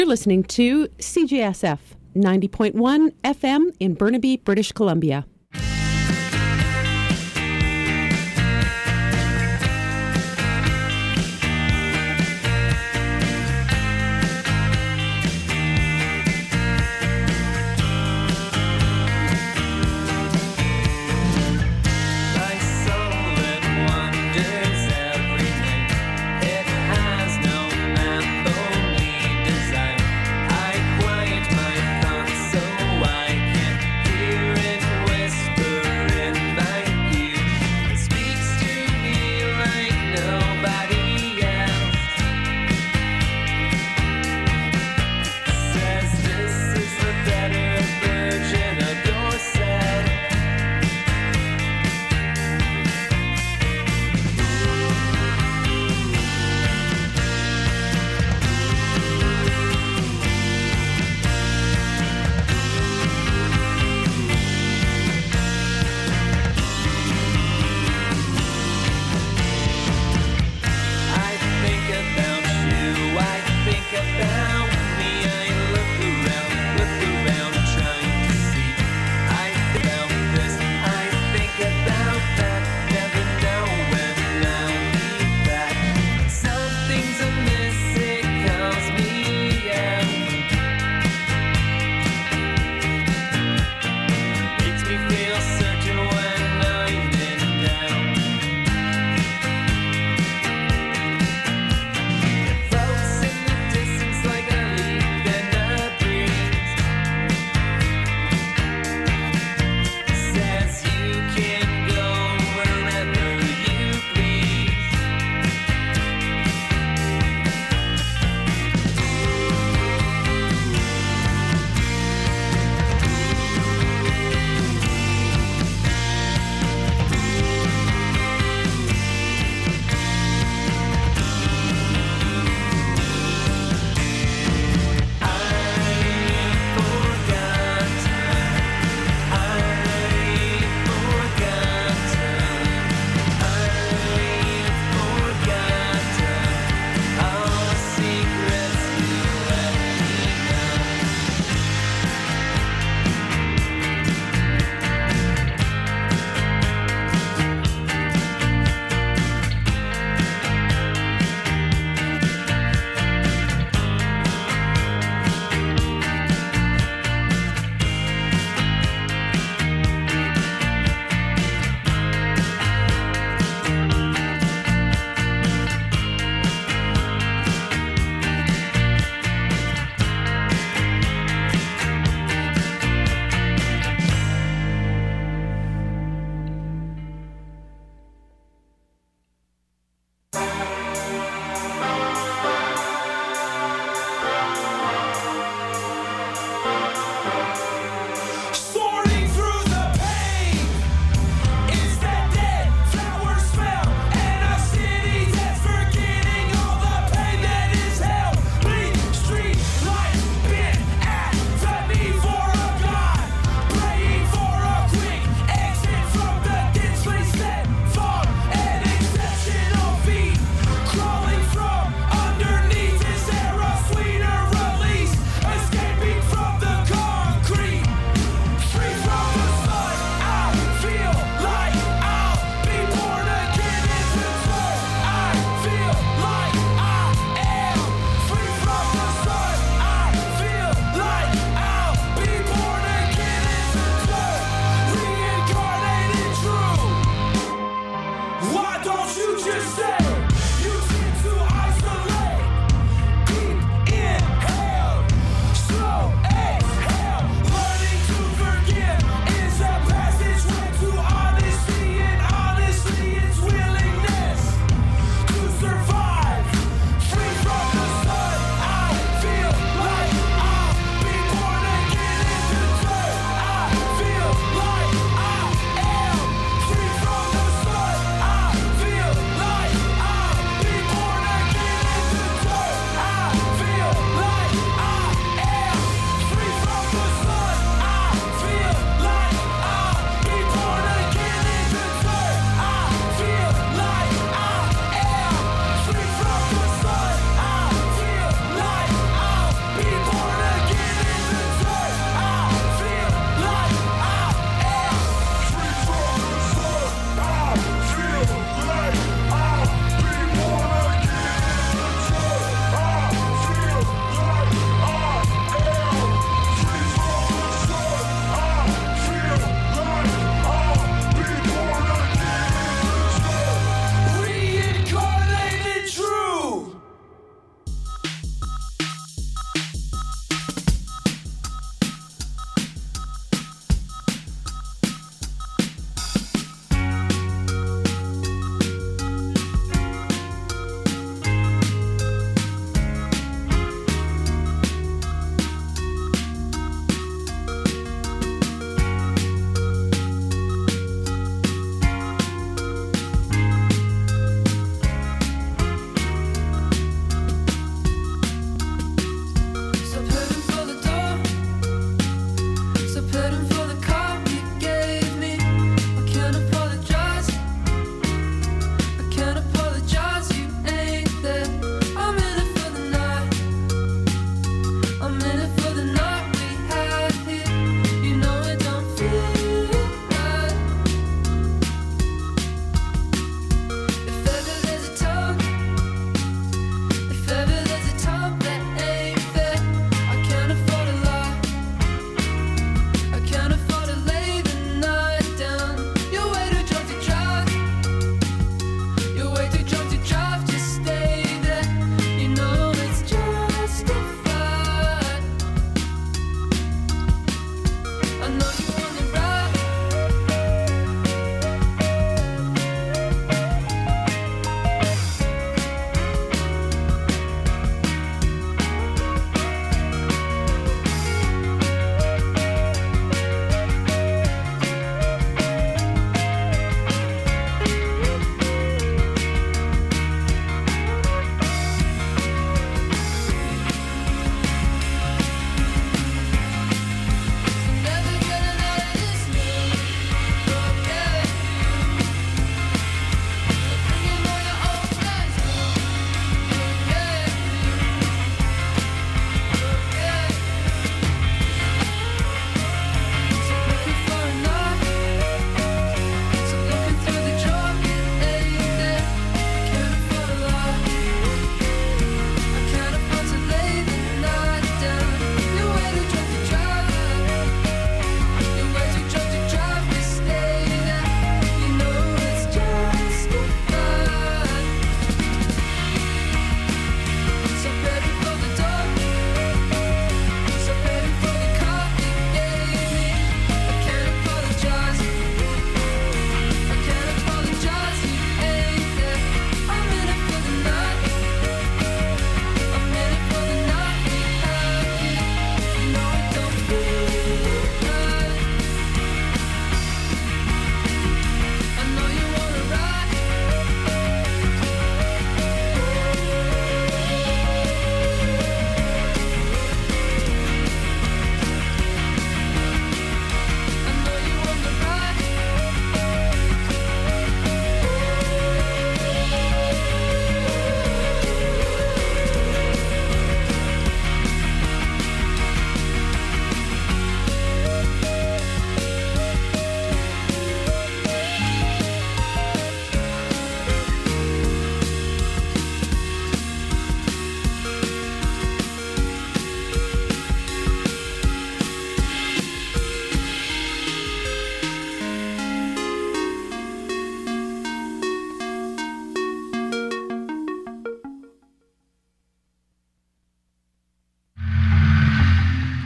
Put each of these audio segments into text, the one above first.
You're listening to CJSF 90.1 FM in Burnaby, British Columbia. I quiet my thoughts so I can hear it whisper.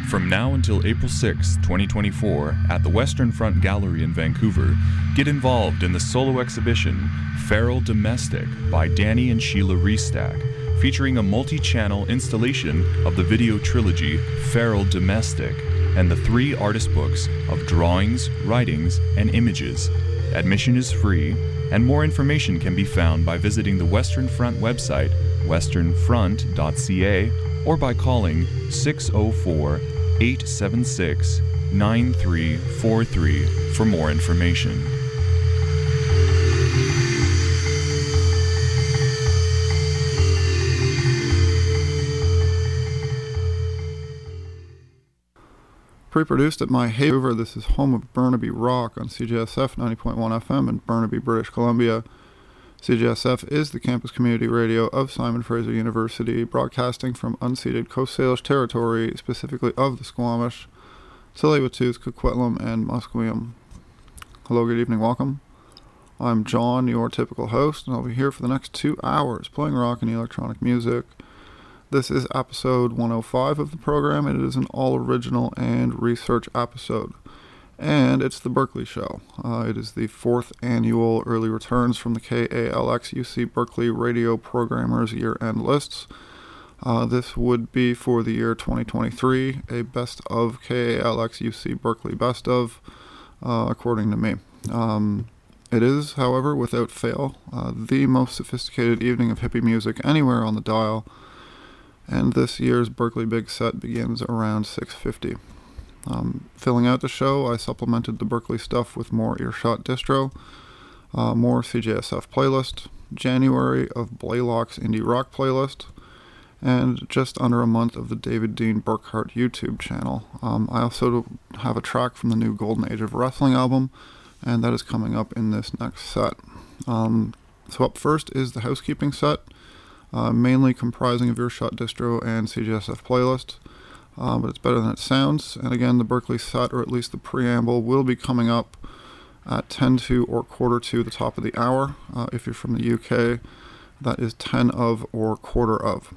From now until April 6, 2024, at the Western Front Gallery in Vancouver, get involved in the solo exhibition Feral Domestic by Danny and Sheila Restack, featuring a multi-channel installation of the video trilogy Feral Domestic and the 3 artist books of drawings, writings, and images. Admission is free, and more information can be found by visiting the Western Front website, westernfront.ca, or by calling 604-876-9343 for more information. Pre-produced at my Vancouver, this is home of Burnaby Rock on CJSF 90.1 FM in Burnaby, British Columbia. CJSF is the campus community radio of Simon Fraser University, broadcasting from unceded Coast Salish territory, specifically of the Squamish, Tsleil-Waututh, Coquitlam, and Musqueam. Hello, good evening, welcome. I'm John, your typical host, and I'll be here for the next 2 hours playing rock and electronic music. This is episode 105 of the program, and it is an all-original and research episode. And it's the Berkeley Show. It is the 4th annual early returns from the KALX UC Berkeley radio programmers year-end lists. This would be for the year 2023, a best of KALX UC Berkeley best of, according to me. It is, however, without fail, the most sophisticated evening of hippie music anywhere on the dial, and this year's Berkeley Big Set begins around 6:50. Filling out the show, I supplemented the Berkeley stuff with more Earshot Distro, more CJSF playlist, January of Blaylock's Indie Rock playlist, and just under a month of the David Dean Burkhart YouTube channel. I also have a track from the new Golden Age of Wrestling album, and that is coming up in this next set. So up first is the housekeeping set, mainly comprising of Earshot Distro and CJSF playlist. But it's better than it sounds. And again, the Berkeley set, or at least the preamble, will be coming up at 10 to or quarter to the top of the hour. If you're from the UK, that is 10 of or quarter of.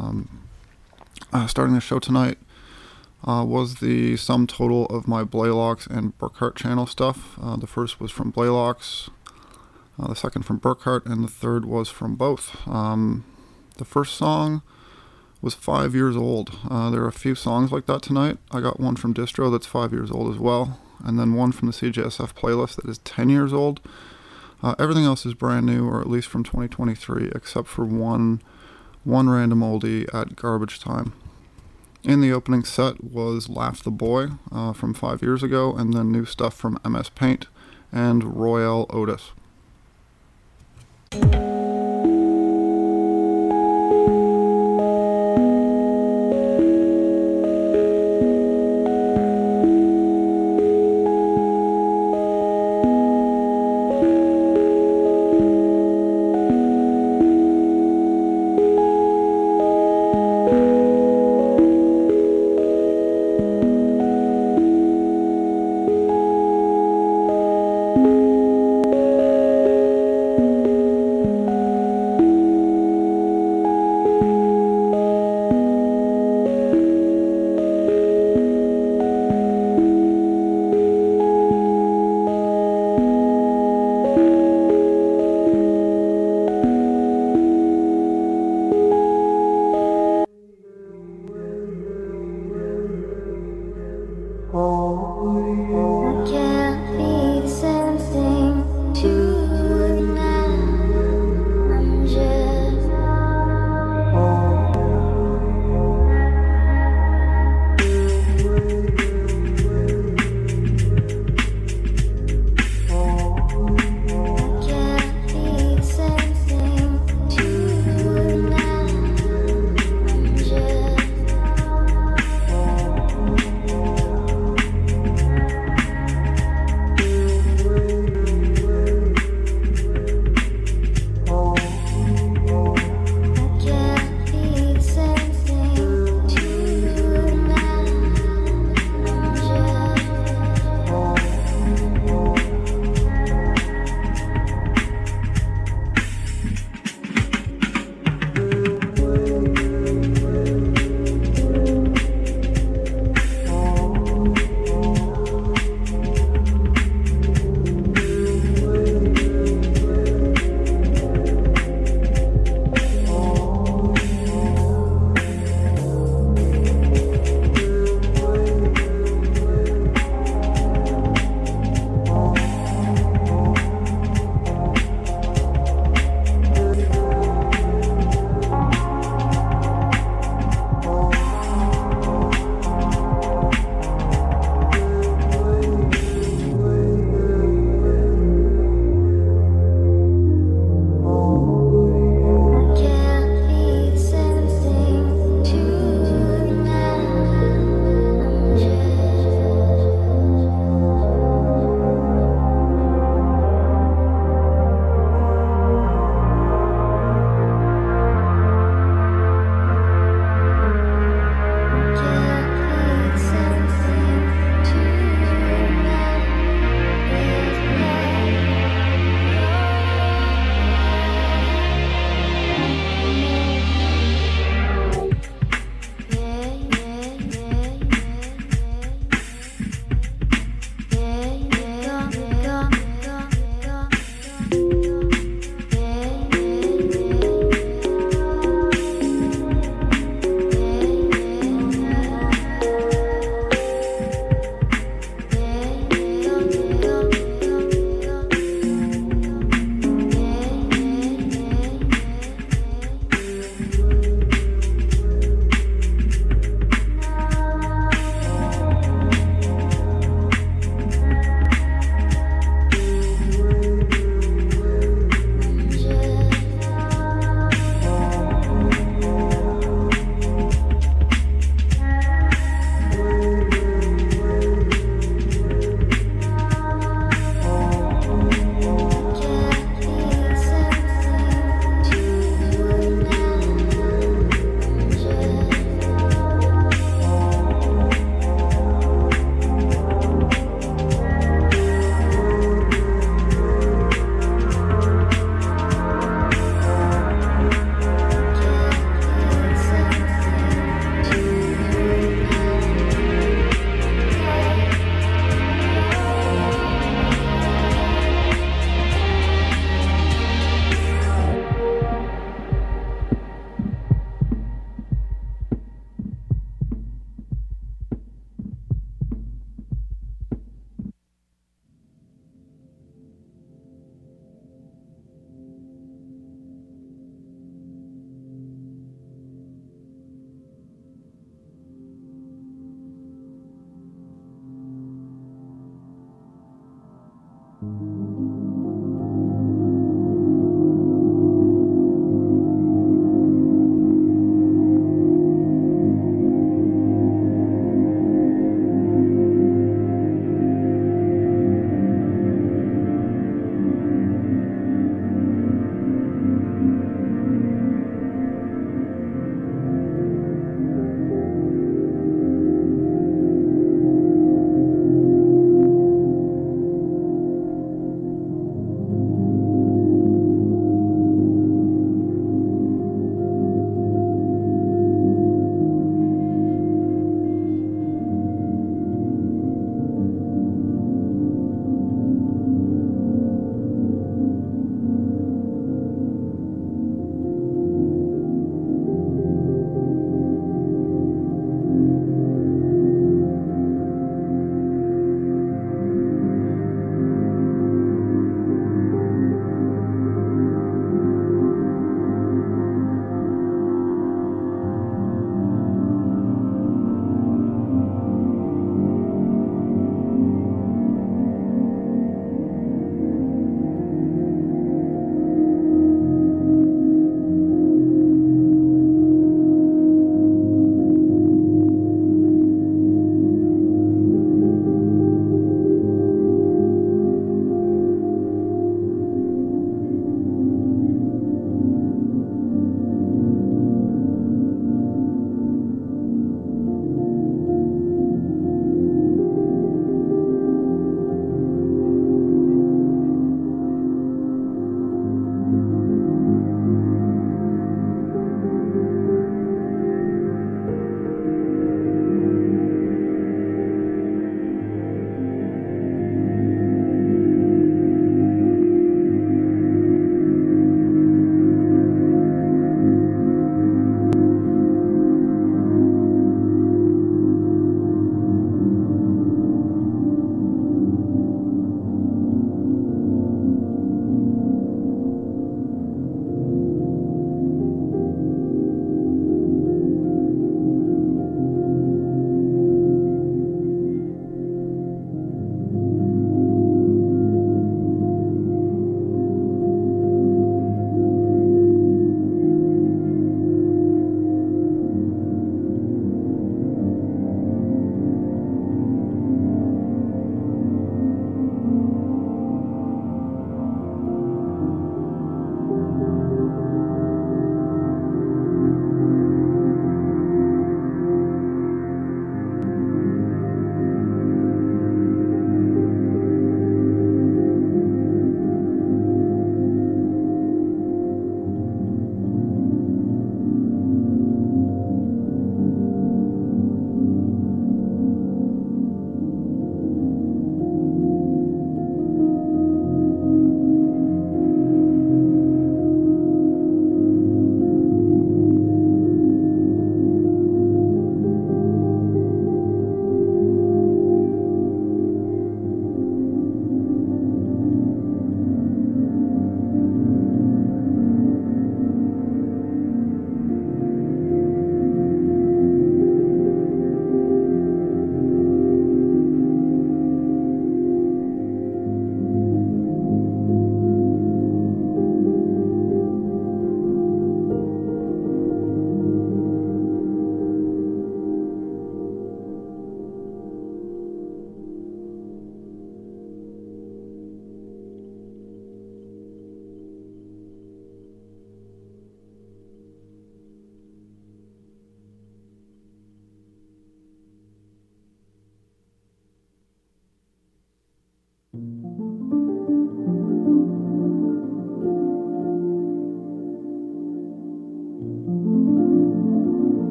Starting the show tonight was the sum total of my Blaylock's and Burkhart channel stuff. The first was from Blaylock's, the second from Burkhart, and the third was from both. The first song was 5 years old. There are a few songs like that tonight. I got one from Distro that's 5 years old as well, and then one from the CJSF playlist that is 10 years old. Everything else is brand new, or at least from 2023, except for one random oldie at Garbage Time. In the opening set was Laugh the Boy from 5 years ago, and then new stuff from MS Paint and Royale Otis. Oh,